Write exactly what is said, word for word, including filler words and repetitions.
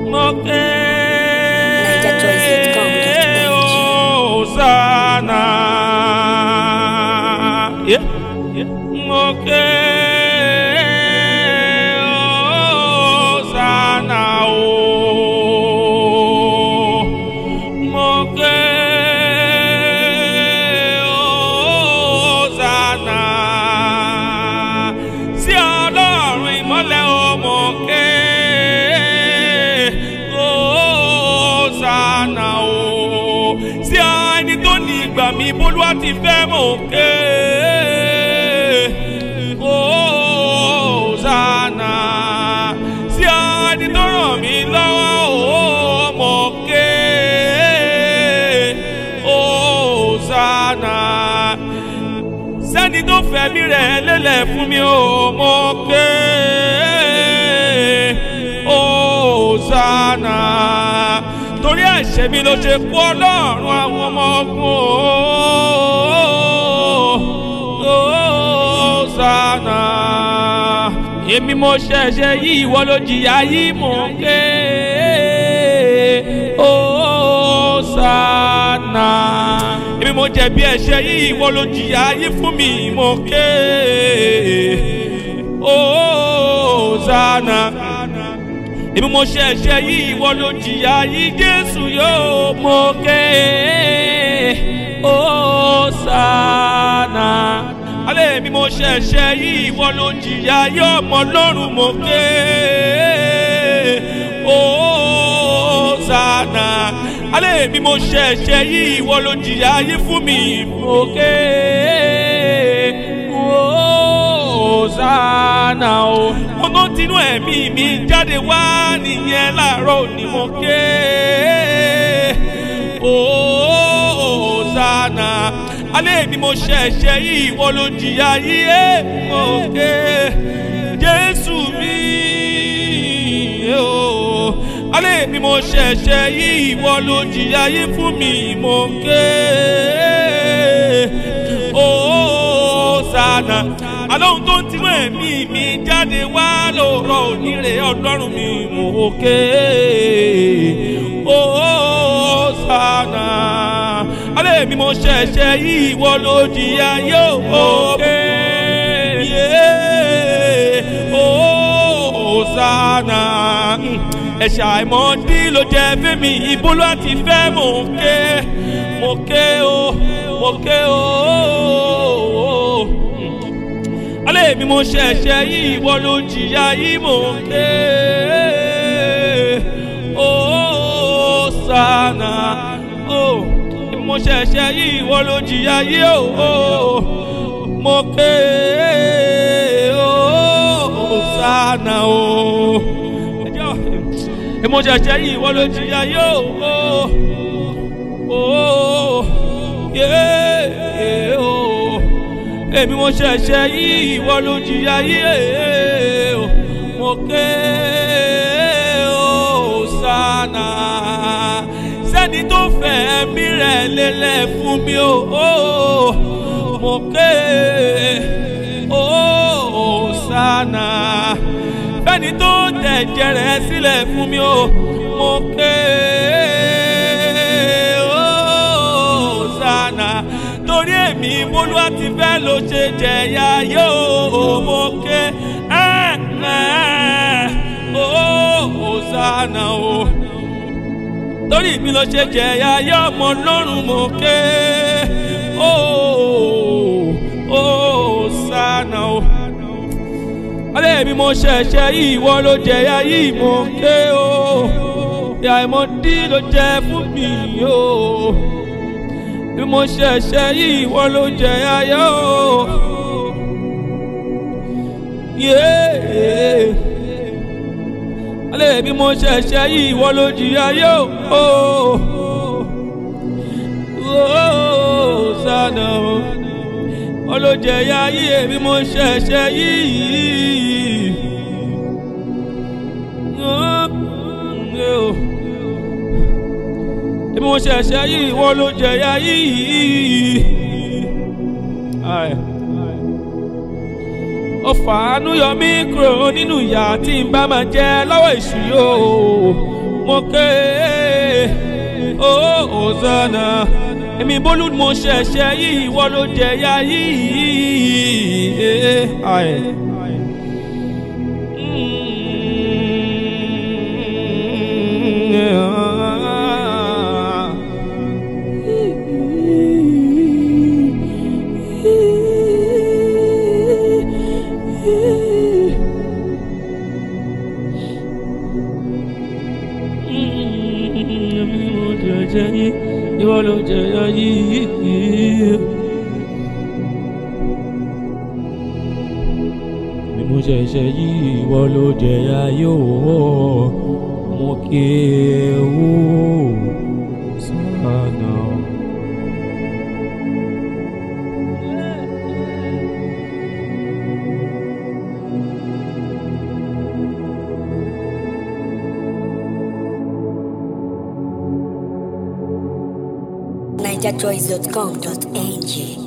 Hosanna, yeah, yeah, okay, Hosanna, oh, okay, Hosanna, sí Ọlọ́run ìmọ́lẹ̀ o, okay, Hosanna, oh, sí ẹni tó ní ìgbà mi bólúwa ti fẹ́ mọ̀ ké Hosanna, sí ẹni tó ràn mí lọ́wọ́ ó mọ̀ ké Hosanna, sẹ́ni tó fẹ̀mí rẹ̀ lélẹ̀ fún mi ó mọ̀ ké Hosanna, torí ẹ̀ṣẹ̀ mi ló ṣe kú Ọlọ́run àwọn ọmọ ogun Hosanna, èmi mo ṣẹ̀ṣẹ̀ yìí ìwọ ló jìyà yìí mò ń ké Hosanna, èmi mo jẹ̀bi ẹ̀ṣẹ̀ yìí ìwọ ló jìyà yìí fún mi mò ń ké Hosanna, èmi mo ṣẹ̀ṣẹ̀ yìí ìwọ ló jìyà yìí Jésù yóò mọ̀ ké Hosanna, alẹ́ èmi mo ṣẹ̀ṣẹ̀ yìí ìwọ ló jìyà yìí ọmọ Ọlọ́run mọ̀ ké Hosanna, alẹ́ èmi mo ṣẹ̀ṣẹ̀ yìí ìwọ ló jìyà yìí fún mi mọ̀ ké Hosanna, o mo tó tinú ẹ̀mí mi jáde wá nìyẹn láàárọ̀ òní mo ké Hosanna, alẹ́ mi mo ṣẹ̀ṣẹ̀ yìí ìwọ ló jìyà yìí mo ké Jésù mi alẹ́ mi mo ṣẹ̀ṣẹ̀ yìí ìwọ ló jìyà yìí fún mi mo ké Hosanna, alóhun tó ń tinú ẹ̀mí mi jáde wá lóòrọ̀ onírè Ọlọ́run mi mò ń ké Hosanna, alẹ́ mi mo ṣẹ̀ṣẹ̀ yìí ìwọ ló jìyà yóò ké Hosanna, ẹ̀ṣẹ̀ àìmọ̀dí ló jẹ́ fẹ́mi ìbólú àti fẹ́ mò ń ké mo ké o mo ké o. Alẹ́ mi mo ṣẹ̀ṣẹ̀ yìí ìwọ ló jìyà yìí mò ń ké Hosanna, oh mo ṣẹ̀ṣẹ̀ yìí ìwọ ló jìyà yìí o mo ké Hosanna, o mo ṣẹ̀ṣẹ̀ yìí ìwọ ló jìyà yìí o yeah o èmi mo ṣẹ̀ṣẹ̀ yìí ìwọ ló jìyà yìí mo ké Hosanna, sẹ́ni tó fẹ̀mí rẹ̀ lélẹ̀ fún mi o mo ké Hosanna, fẹ́ni tó tẹ̀jẹ̀ rẹ̀ sílẹ̀ fún mi o mo ké Hosanna, torí èmi Olúwa ti fẹ́ ló ṣe jẹ̀yà yóò mo ké Hosanna, o torí mi ló ṣe jẹ̀yà yóò ọmọ Ọlọ́run mo ké Hosanna, o alẹ́ mi mo ṣẹ̀ṣẹ̀ yìí ìwọ ló jẹ̀yà yìí mo ké o ìyà ìmọ̀dí ló jẹ́ fún mi o bí mo ṣẹ̀ṣẹ̀ yìí ìwọ ló jẹ̀yà yóò yeah alẹ́ mi mo ṣẹ̀ṣẹ̀ yìí ìwọ ló jìyà yóò Hosanna, olójẹ̀yà yìí èmi mo ṣẹ̀ṣẹ̀ yìí èmi mo ṣẹ̀ṣẹ̀ yìí ìwọ ló jẹ̀yà yìí ó fàánú yọ mí kúrò nínú ìyà tí n bá máa jẹ lọ́wọ́ èṣù yóò mo ké o Hosanna èmi bólú mo ṣẹ̀ṣẹ̀ yìí ìwọ ló jẹ̀yà yìí. Ìwọ ló jẹ̀yà yìí. Èmi mo ṣẹ̀ṣẹ̀ yìí ìwọ ló jẹ̀yà yóò mo ké o Hosanna. niger choice dot com dot n g